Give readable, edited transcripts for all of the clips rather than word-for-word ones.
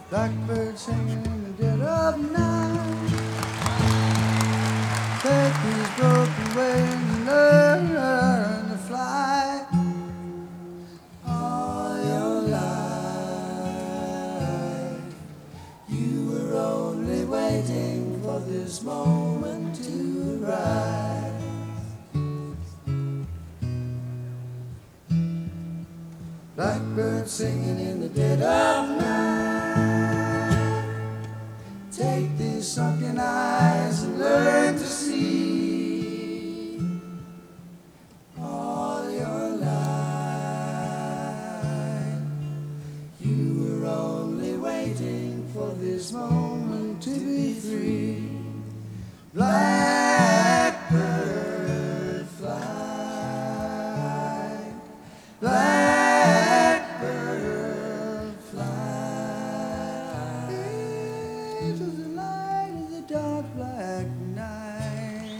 Blackbird singing in the dead of night. Take these broken wings and learn to fly. All your life, you were only waiting for this moment to rise. Blackbird singing in the dead of night. Take these sunken eyes and learn to see. All your life, you were only waiting for this moment to be free. Blackbird fly, blackbird fly into the light of the dark black night.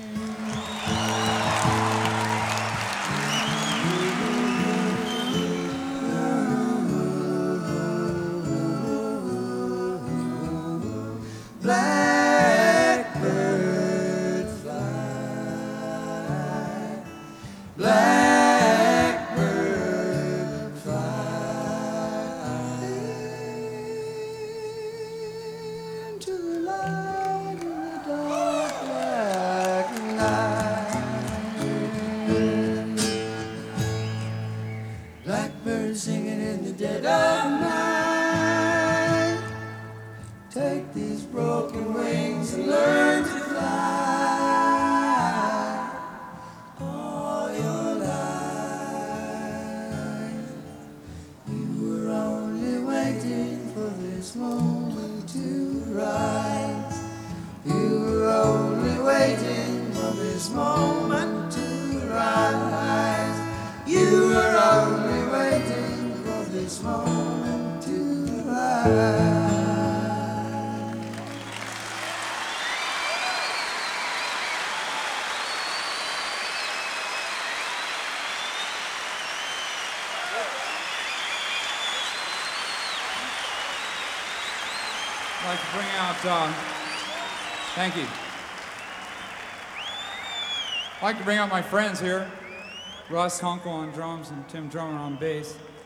Blackbird fly, blackbird fly into the light of the dark black night. Blackbird singing in the dead of night. Take these broken wings and learn to fly. All your life, you were only waiting for this moment to rise. You were only waiting for this moment to rise. You were only waiting for this moment to rise. I'd like to bring out, thank you. I'd like to bring out my friends here, Russ Kunkel on drums and Tim Drummer on bass.